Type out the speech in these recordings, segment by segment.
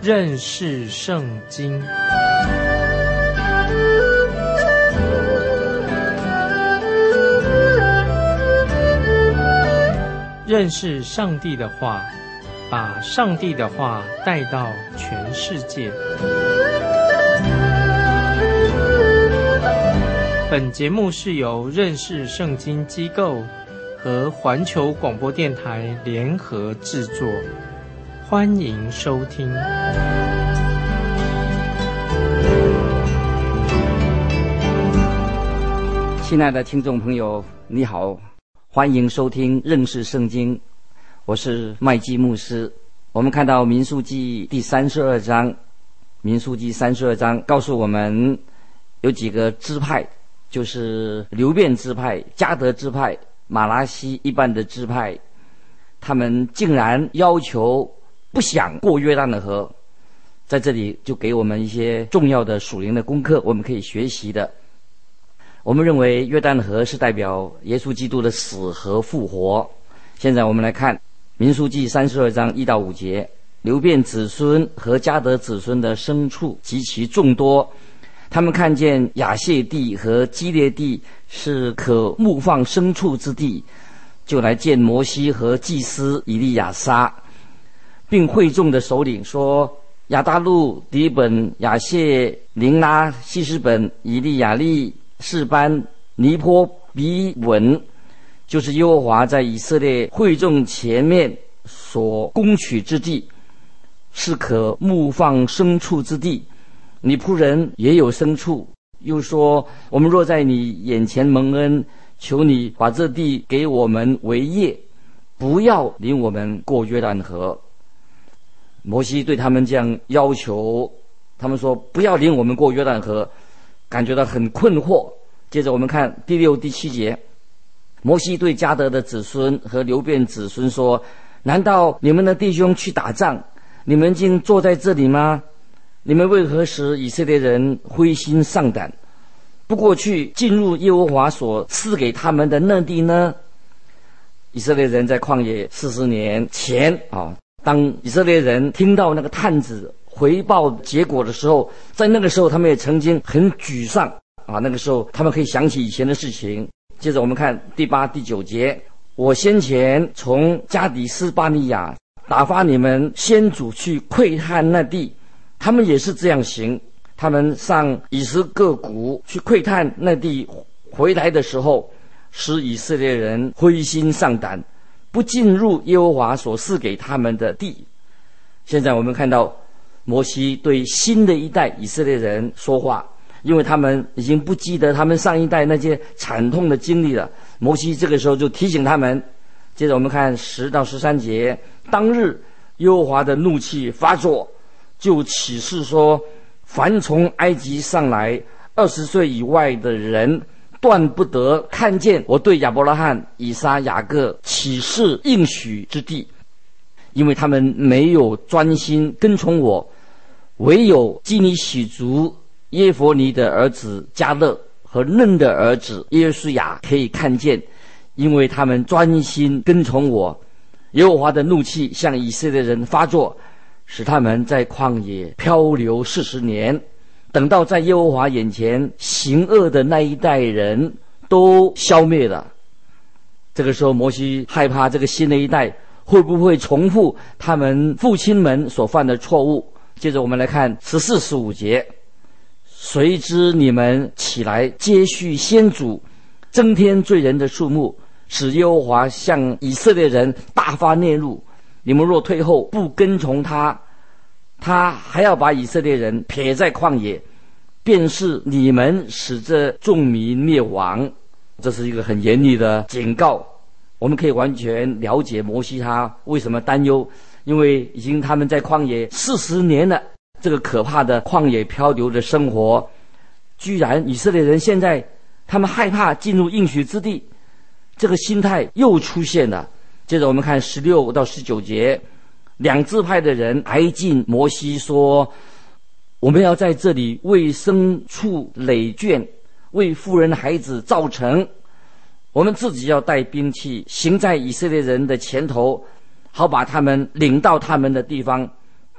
认识圣经。认识上帝的话，把上帝的话带到全世界。本节目是由认识圣经机构和环球广播电台联合制作，欢迎收听。 亲爱的听众朋友，你好，欢迎收听认识圣经，我是麦基牧师。我们看到民数记第32章，民数记32章告诉我们有几个支派，就是流便支派、迦得支派、马拉西一半的支派，他们竟然要求不想过约旦的河。在这里就给我们一些重要的属灵的功课，我们可以学习的。我们认为约旦河是代表耶稣基督的死和复活。现在我们来看民数记32章1到5节，流便子孙和迦得子孙的牲畜极其众多，他们看见亚谢地和基列地是可牧放牲畜之地，就来见摩西和祭司以利亚撒，并会众的首领说：亚大路、底本、亚谢、琳拉、希实本、以利亚利、示班、尼坡、比稳，就是耶和华在以色列会众前面所攻取之地，是可牧放牲畜之地。你仆人也有牲畜，又说：我们若在你眼前蒙恩，求你把这地给我们为业，不要领我们过约旦河。摩西对他们这样要求，他们说不要领我们过约旦河，感觉到很困惑。接着我们看第6、第7节，摩西对迦得的子孙和流便子孙说：难道你们的弟兄去打仗，你们竟坐在这里吗？你们为何使以色列人灰心丧胆，不过去进入耶和华所赐给他们的那地呢？以色列人在旷野40年前当以色列人听到那个探子回报结果的时候，在那个时候他们也曾经很沮丧那个时候他们可以想起以前的事情。接着我们看第8、第9节，我先前从加底斯巴尼亚打发你们先祖去窥探那地，他们也是这样行。他们上以斯各谷去窥探那地，回来的时候使以色列人灰心丧胆，不进入耶和华所赐给他们的地。现在我们看到摩西对新的一代以色列人说话，因为他们已经不记得他们上一代那些惨痛的经历了。摩西这个时候就提醒他们。接着我们看10到13节，当日耶和华的怒气发作，就起誓说：凡从埃及上来20岁以外的人，断不得看见我对亚伯拉罕、以撒、雅各起誓应许之地，因为他们没有专心跟从我。唯有基尼喜族耶弗尼的儿子迦勒和嫩的儿子耶稣亚可以看见，因为他们专心跟从我。耶和华的怒气向以色列人发作，使他们在旷野漂流40年，等到在耶和华眼前行恶的那一代人都消灭了。这个时候摩西害怕这个新的一代会不会重复他们父亲们所犯的错误。接着我们来看14、15节，谁知你们起来接续先祖，增添罪人的数目，使耶和华向以色列人大发烈怒。你们若退后不跟从他，他还要把以色列人撇在旷野，便是你们使这众民灭亡。这是一个很严厉的警告。我们可以完全了解摩西他为什么担忧，因为已经他们在旷野40年了，这个可怕的旷野漂流的生活，居然以色列人现在他们害怕进入应许之地，这个心态又出现了。接着我们看16到19节，两支派的人挨近摩西说：我们要在这里为牲畜垒圈，为妇人孩子造城，我们自己要带兵器，行在以色列人的前头，好把他们领到他们的地方，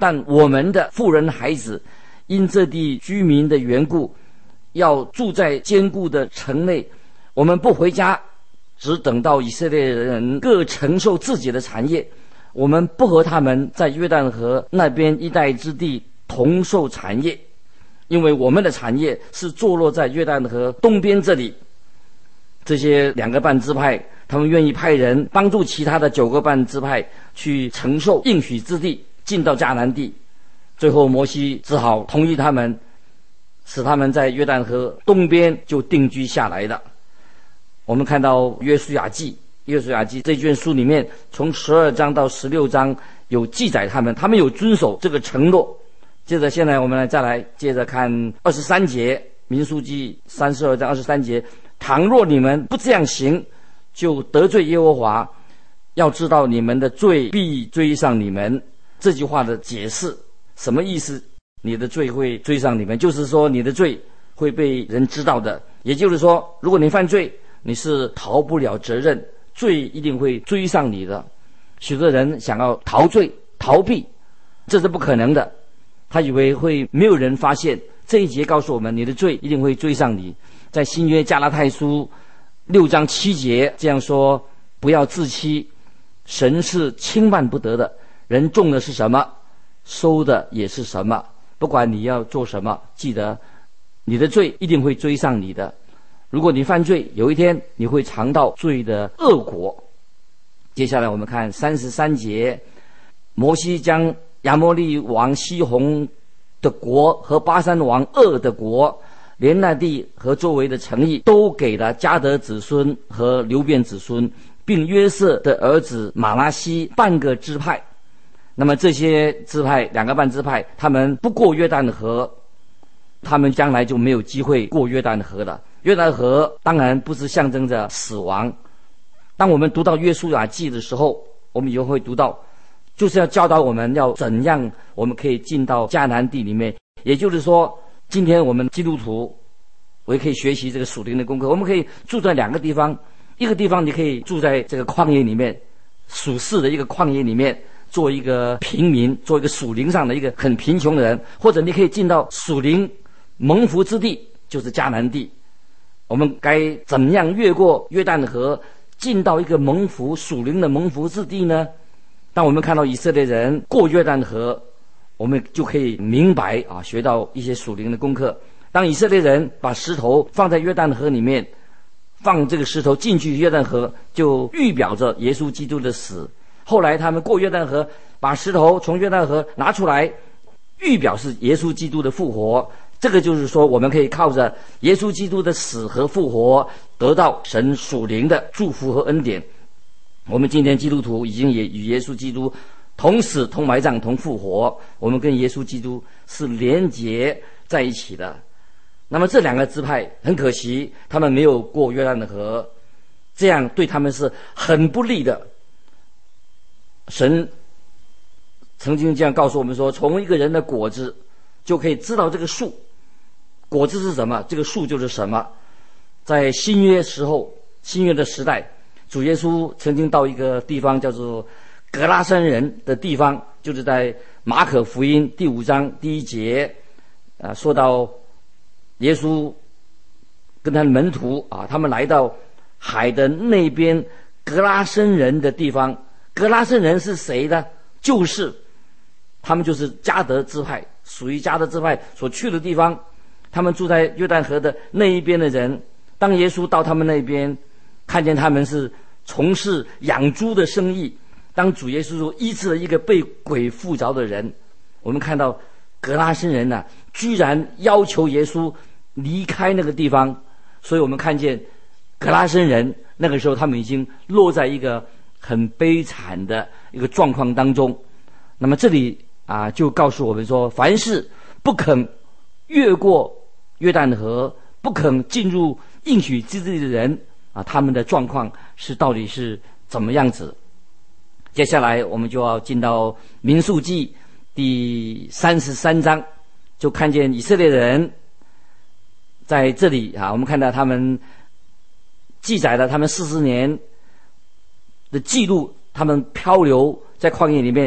但我们的妇人孩子因这地居民的缘故，要住在坚固的城内，我们不回家，只等到以色列人各承受自己的产业，我们不和他们在约旦河那边一带之地同受产业，因为我们的产业是坐落在约旦河东边这里。这些2个半支派，他们愿意派人帮助其他的9个半支派去承受应许之地，进到迦南地。最后摩西只好同意他们，使他们在约旦河东边就定居下来的。我们看到约书亚记这卷书里面，从12章到16章有记载他们有遵守这个承诺。接着现在我们再来接着看23节，民数记32章23节，倘若你们不这样行，就得罪耶和华，要知道你们的罪必追上你们。这句话的解释什么意思？你的罪会追上你们，就是说你的罪会被人知道的。也就是说，如果你犯罪，你是逃不了责任，罪一定会追上你的。许多人想要逃罪逃避，这是不可能的。他以为会没有人发现。这一节告诉我们，你的罪一定会追上你。在新约加拉太书6章7节这样说：不要自欺，神是轻慢不得的，人种的是什么，收的也是什么。不管你要做什么，记得你的罪一定会追上你的。如果你犯罪，有一天你会尝到罪的恶果。接下来我们看33节，摩西将亚摩利王西宏的国和巴珊王噩的国，连那地和周围的城邑，都给了迦得子孙和流便子孙，并约瑟的儿子马拉西半个支派。那么这些支派2个半支派，他们不过约旦河，他们将来就没有机会过约旦河了。约旦河当然不是象征着死亡。当我们读到约书亚记的时候，我们以后会读到，就是要教导我们要怎样我们可以进到迦南地里面。也就是说，今天我们基督徒我也可以学习这个属灵的功课。我们可以住在2个地方，一个地方你可以住在这个旷野里面，属世的一个旷野里面，做一个平民，做一个属灵上的一个很贫穷的人，或者你可以进到属灵蒙福之地，就是迦南地。我们该怎么样越过约旦河，进到一个蒙福属灵的蒙福之地呢？当我们看到以色列人过约旦河，我们就可以明白学到一些属灵的功课。当以色列人把石头放在约旦河里面，放这个石头进去约旦河，就预表着耶稣基督的死。后来他们过约旦河，把石头从约旦河拿出来，预表是耶稣基督的复活。这个就是说，我们可以靠着耶稣基督的死和复活，得到神属灵的祝福和恩典。我们今天基督徒已经也与耶稣基督同死同埋葬同复活，我们跟耶稣基督是连结在一起的。那么这2个支派很可惜，他们没有过约旦河，这样对他们是很不利的。神曾经这样告诉我们说，从一个人的果子就可以知道这个树果子是什么，这个树就是什么。在新约的时代，主耶稣曾经到一个地方叫做格拉森人的地方，就是在马可福音第5章第1节说到耶稣跟他的门徒他们来到海的那边格拉森人的地方。格拉森人是谁呢？他们就是迦得支派，属于迦得支派所去的地方。他们住在约旦河的那一边的人，当耶稣到他们那边，看见他们是从事养猪的生意，当主耶稣医治了一个被鬼附着的人，我们看到格拉森人居然要求耶稣离开那个地方。所以我们看见格拉森人那个时候他们已经落在一个很悲惨的一个状况当中。那么这里就告诉我们说，凡是不肯越过约旦河，不肯进入应许之地的人他们的状况到底是怎么样子。接下来我们就要进到民数记第33章，就看见以色列人在这里我们看到他们记载了他们40年的记录，他们漂流在旷野里面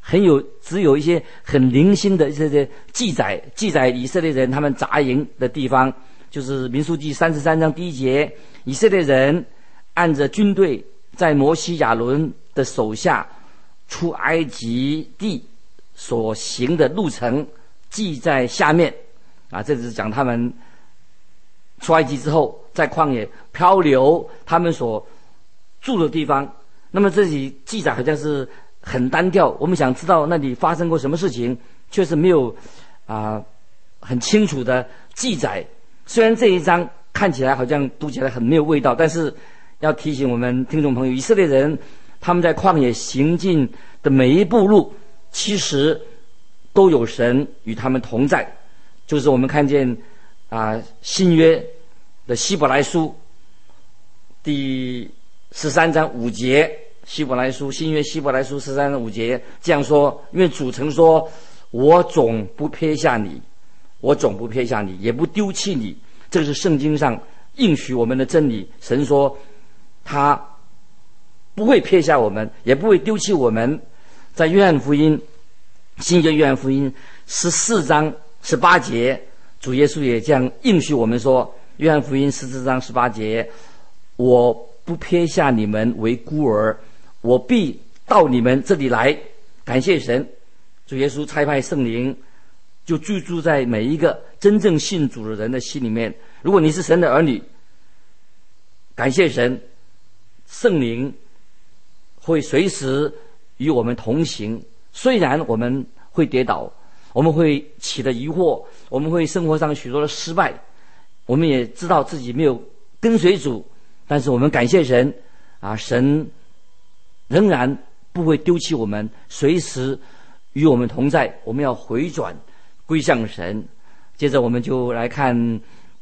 只有一些很零星的这些记载以色列人他们扎营的地方，就是民数记33章第1节，以色列人按着军队在摩西亚伦的手下出埃及地所行的路程记在下面啊，这是讲他们出埃及之后在旷野漂流他们所住的地方。那么这里记载好像是很单调，我们想知道那里发生过什么事情，却是没有很清楚的记载。虽然这一章看起来好像读起来很没有味道，但是要提醒我们听众朋友，以色列人他们在旷野行进的每一步路，其实都有神与他们同在。就是我们看见新约的希伯来书第13章5节，新约希伯来书13章5节这样说，因为主曾说，我总不撇下你，也不丢弃你。这个是圣经上应许我们的真理，神说他不会撇下我们，也不会丢弃我们。在约翰福音，新约约翰福音14章18节，主耶稣也这样应许我们说，约翰福音14章18节，我不撇下你们为孤儿，我必到你们这里来。感谢神，主耶稣差派圣灵就居住在每一个真正信主的人的心里面。如果你是神的儿女，感谢神，圣灵会随时与我们同行。虽然我们会跌倒，我们会起了疑惑，我们会生活上许多的失败，我们也知道自己没有跟随主，但是我们感谢神神仍然不会丢弃我们，随时与我们同在。我们要回转归向神。接着我们就来看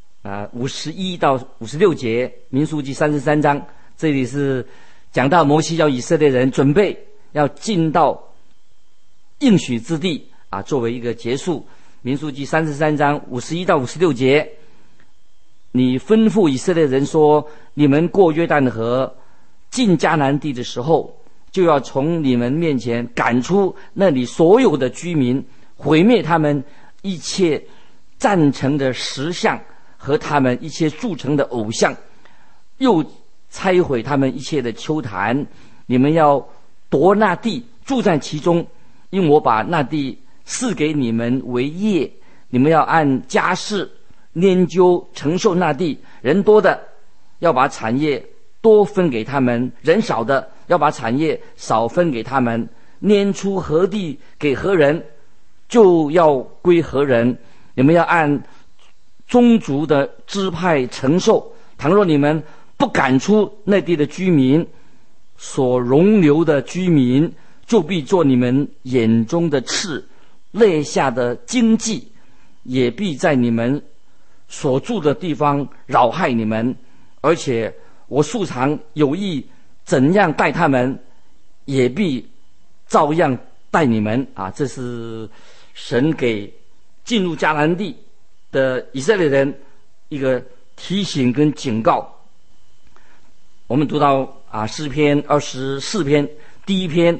51到56节，民数记33章，这里是讲到摩西要以色列人准备要进到应许之地作为一个结束。民数记33章51到56节，你吩咐以色列人说，你们过约旦河进迦南地的时候，就要从你们面前赶出那里所有的居民，毁灭他们一切赞成的石像和他们一切铸成的偶像，又拆毁他们一切的丘坛。你们要夺那地，住在其中，因我把那地赐给你们为业。你们要按家世拈阄承受那地，人多的要把产业多分给他们，人少的要把产业少分给他们。拈出何地给何人，就要归何人。你们要按宗族的支派承受。倘若你们不赶出那地的居民，所容留的居民就必做你们眼中的刺，肋下的荆棘，也必在你们所住的地方扰害你们。而且我素常有意怎样待他们，也必照样待你们这是神给进入迦南地的以色列人一个提醒跟警告。我们读到诗篇24篇第一篇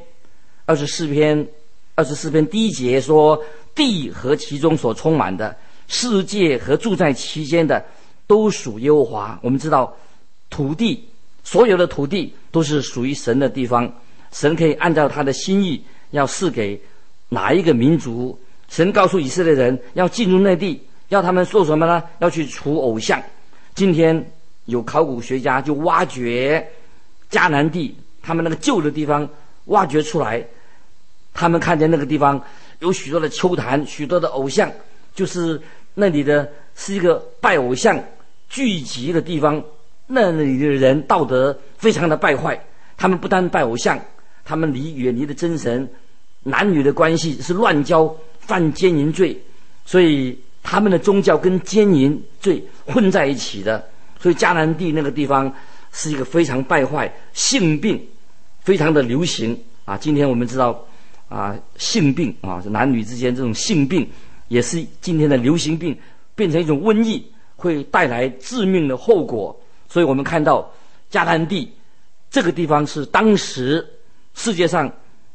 24篇第1节说，地和其中所充满的，世界和住在其间的，都属耶和华。我们知道土地，所有的土地都是属于神的地方，神可以按照他的心意要赐给哪一个民族。神告诉以色列人要进入那地，要他们做什么呢？要去除偶像。今天有考古学家就挖掘迦南地，他们那个旧的地方挖掘出来，他们看见那个地方有许多的丘坛，许多的偶像，就是那里的是一个拜偶像聚集的地方。那里的人道德非常的败坏，他们不单拜偶像，他们远离的真神，男女的关系是乱交，犯奸淫罪，所以他们的宗教跟奸淫罪混在一起的。所以迦南地那个地方是一个非常败坏，性病非常的流行今天我们知道性病男女之间这种性病也是今天的流行病，变成一种瘟疫，会带来致命的后果。所以我们看到迦南地这个地方是当时世界上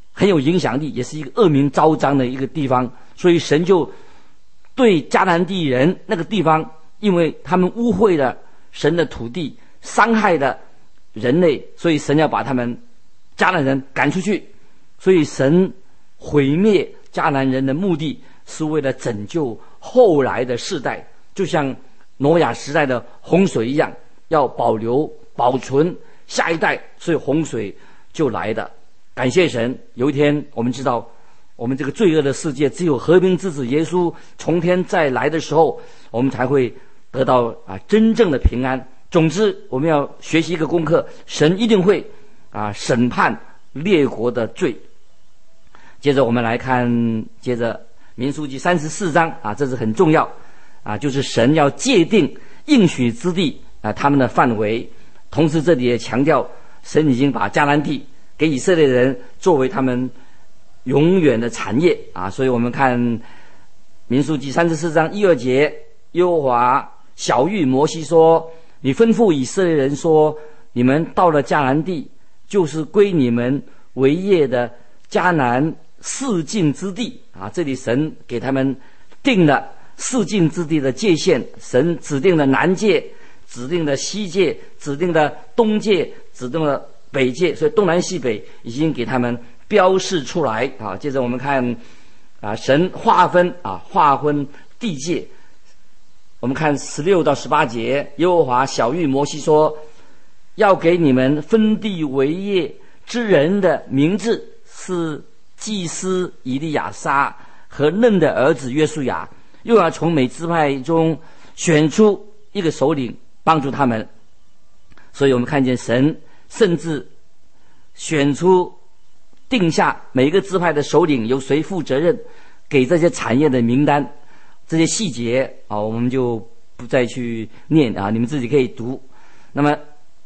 很有影响力，也是一个恶名昭彰的一个地方。所以神就对迦南地人那个地方，因为他们污秽了神的土地，伤害了人类，所以神要把他们迦南人赶出去。所以神毁灭迦南人的目的是为了拯救后来的世代，就像挪亚时代的洪水一样，要保存下一代，所以洪水就来的。感谢神，有一天我们知道，我们这个罪恶的世界只有和平之子耶稣从天再来的时候，我们才会得到真正的平安。总之，我们要学习一个功课，神一定会审判列国的罪。接着我们来看，接着民数记34章这是很重要就是神要界定应许之地他们的范围。同时这里也强调，神已经把迦南地给以色列人作为他们永远的产业所以我们看民数记34章1、2节，耶和华晓谕摩西说，你吩咐以色列人说，你们到了迦南地，就是归你们为业的迦南四境之地这里神给他们定了四境之地的界限，神指定了南界，指定了西界，指定了东界，指定了北界，所以东南西北已经给他们标示出来接着我们看神划分地界。我们看16到18节，耶和华晓谕摩西说，要给你们分地为业之人的名字是祭司以利亚撒和嫩的儿子约书亚，又要从每支派中选出一个首领帮助他们。所以我们看见神甚至选出定下每一个支派的首领由谁负责任，给这些产业的名单，这些细节我们就不再去念你们自己可以读。那么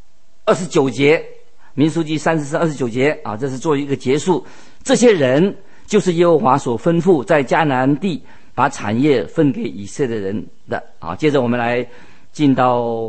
29节，民数记34 29节这是做一个结束。这些人就是耶和华所吩咐在迦南地把产业分给以色列人的接着我们来进到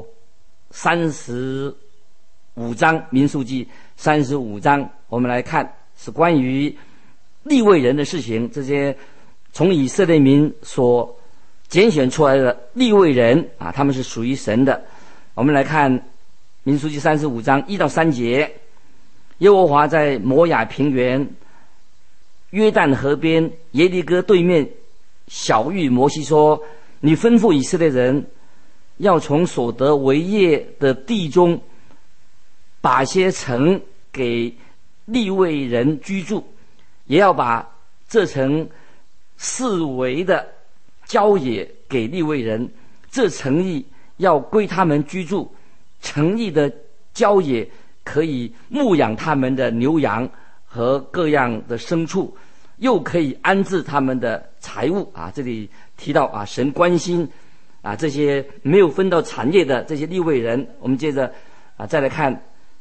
35章，民数记35章，我们来看是关于利未人的事情。这些从以色列民所拣选出来的利未人他们是属于神的。我们来看民数记35章1到3节，耶和华在摩亚平原约旦河边耶利哥对面晓谕摩西说，你吩咐以色列人要从所得为业的地中把些城给利未人居住，也要把这城四围的郊野给利未人，这城邑要归他们居住，城邑的郊野可以牧养他们的牛羊和各样的牲畜，又可以安置他们的财物这里提到神关心这些没有分到产业的这些利未人。我们接着再来看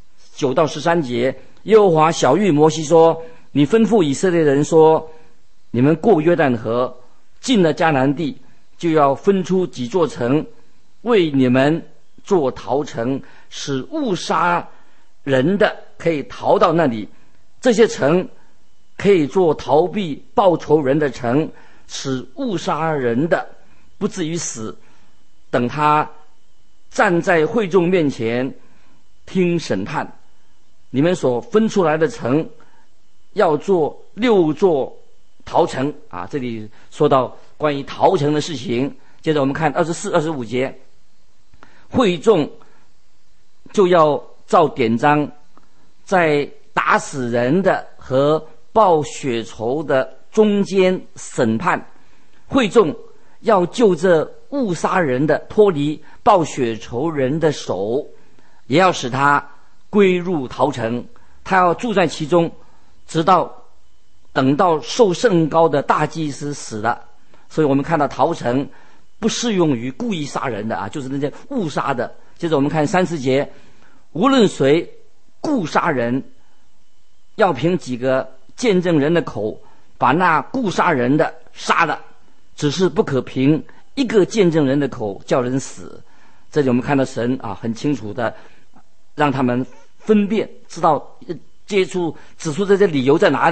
9到13节，耶和华晓谕摩西说，你吩咐以色列人说，你们过约旦河进了迦南地，就要分出几座城为你们做逃城，使误杀人的可以逃到那里，这些城可以做逃避报仇人的城，使误杀人的不至于死，等他站在会众面前听审判。你们所分出来的城要做6座逃城这里说到关于逃城的事情。接着我们看24、25节，会众就要照典章，在打死人的和报血仇的中间审判，会众要就这误杀人的脱离报血仇人的手，也要使他归入逃城，他要住在其中，等到受圣膏的大祭司死了。所以我们看到逃城不适用于故意杀人的就是那些误杀的。接着我们看30节，无论谁故杀人，要凭几个见证人的口把那故杀人的杀了，只是不可凭一个见证人的口叫人死。这里我们看到神很清楚的让他们分辨，知道指出这些理由在哪里，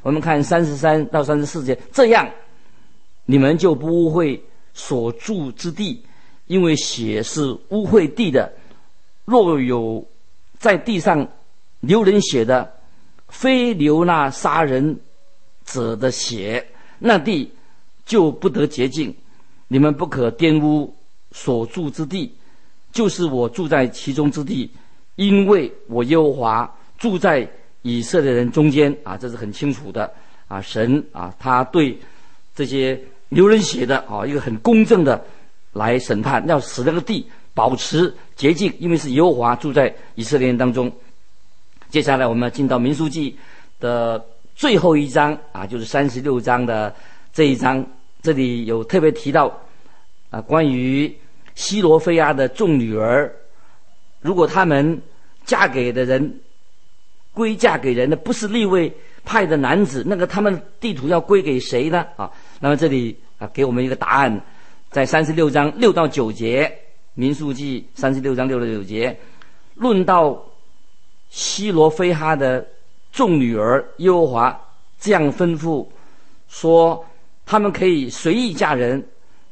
我们看33到34节，这样你们就不污秽所住之地，因为血是污秽地的。若有在地上流人血的，非流那杀人者的血，那地就不得洁净。你们不可玷污所住之地，就是我住在其中之地，因为我耶和华住在以色列人中间啊，这是很清楚的啊。神啊，他对这些流人血的啊，一个很公正的来审判，要使那个地保持洁净，因为是耶和华住在以色列人当中。接下来我们要进到民数记的最后一章啊，就是36章的这一章，这里有特别提到啊，关于西罗非亚的众女儿，如果他们嫁给的人归嫁给人的不是利未派的男子，那个他们地图要归给谁呢？啊，那么这里啊给我们一个答案，在36章6到9节，民数记36章6到9节，论到西罗非哈的众女儿，耶和华这样吩咐说，他们可以随意嫁人，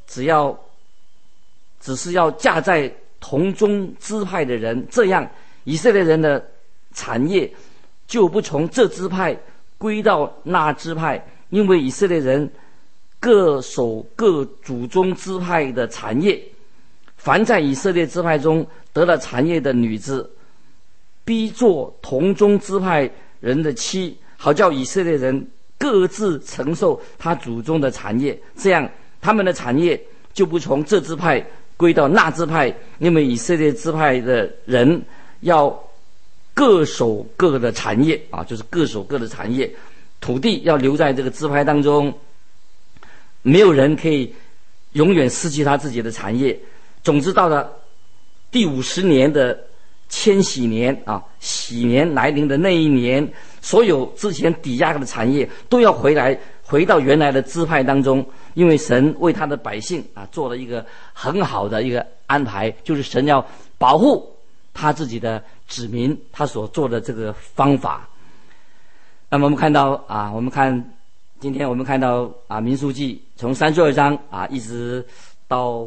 只是要嫁在同宗支派的人，这样以色列人的产业就不从这支派归到那支派，因为以色列人各守各祖宗支派的产业。凡在以色列支派中得了产业的女子，必做同宗支派人的妻，好叫以色列人各自承受他祖宗的产业，这样他们的产业就不从这支派归到那支派，因为以色列支派的人要各守各的产业啊，就是各守各的产业，土地要留在这个支派当中，没有人可以永远失去他自己的产业。总之到了第50年的千禧年啊，喜年来临的那一年，所有之前抵押的产业都要回到原来的支派当中，因为神为他的百姓啊做了一个很好的一个安排，就是神要保护他自己的子民，他所做的这个方法。那么我们看到啊，今天我们看到啊，民数记从32章啊一直到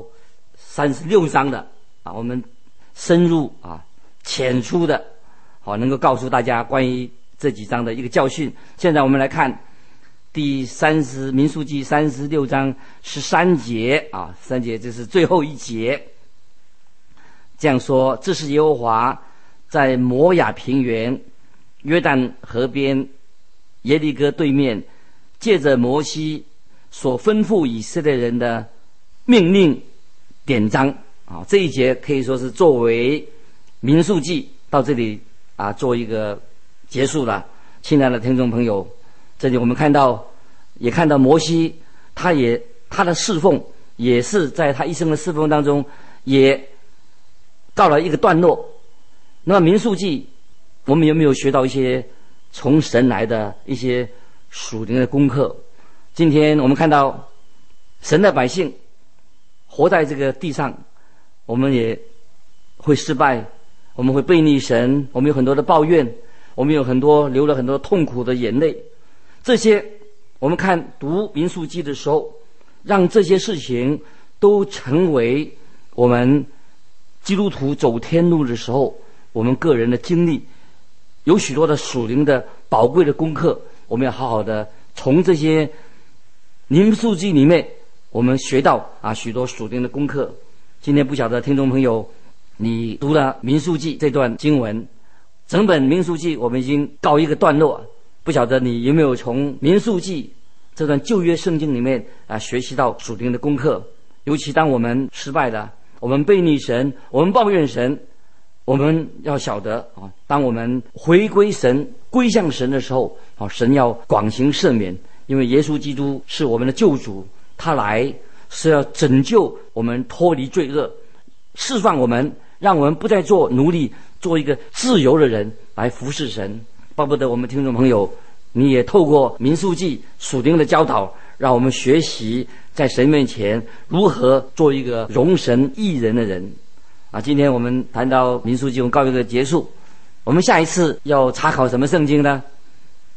36章的啊，我们深入啊浅出的好能够告诉大家关于这几章的一个教训。现在我们来看民数记36章13节啊，3节这是最后一节，这样说：这是耶和华在摩亚平原约旦河边耶利哥对面，借着摩西所吩咐以色列人的命令典章啊，这一节可以说是作为民数记到这里啊做一个结束了。亲爱的听众朋友，这里我们看到摩西他的侍奉也是在他一生的侍奉当中也到了一个段落。那么民数记我们有没有学到一些从神来的一些属灵的功课？今天我们看到神的百姓活在这个地上，我们也会失败，我们会背逆神，我们有很多的抱怨，我们流了很多痛苦的眼泪。这些我们读民数记的时候，让这些事情都成为我们基督徒走天路的时候我们个人的经历，有许多的属灵的宝贵的功课，我们要好好的从这些民数记里面我们学到啊许多属灵的功课。今天不晓得听众朋友你读了民数记这段经文，整本民数记我们已经告一个段落，不晓得你有没有从民数记这段旧约圣经里面啊学习到属灵的功课。尤其当我们失败了，我们背逆神，我们抱怨神，我们要晓得啊，当我们回归神归向神的时候啊，神要广行赦免，因为耶稣基督是我们的救主，他来是要拯救我们脱离罪恶，释放我们，让我们不再做奴隶，做一个自由的人来服侍神。巴不得我们听众朋友你也透过民数记属灵的教导，让我们学习在神面前如何做一个荣神益人的人啊。今天我们谈到民数记，我们告一个结束。我们下一次要查考什么圣经呢？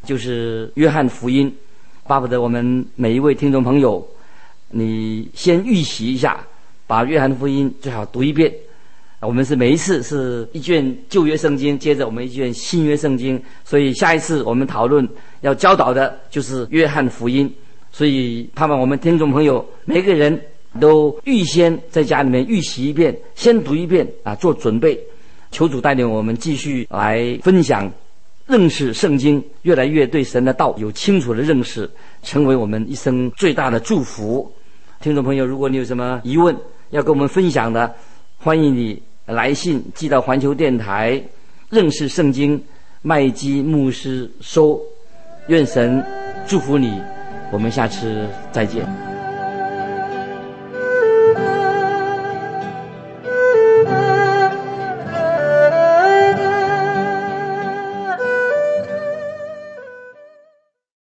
就是约翰福音。巴不得我们每一位听众朋友，你先预习一下，把约翰福音最好读一遍。我们是每一次是一卷旧约圣经，接着我们一卷新约圣经，所以下一次我们讨论要教导的就是约翰福音。所以盼望我们听众朋友每个人都预先在家里面预习一遍，先读一遍做准备。求主带领我们继续来分享认识圣经，越来越对神的道有清楚的认识，成为我们一生最大的祝福。听众朋友，如果你有什么疑问要跟我们分享的，欢迎你来信寄到环球电台认识圣经麦基牧师收。愿神祝福你，我们下次再见。